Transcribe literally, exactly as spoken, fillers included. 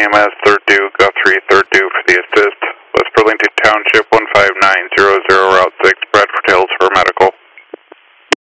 M S, third due, Guthrie, third due for the assist. West Burlington Township, one five nine zero zero, Route six,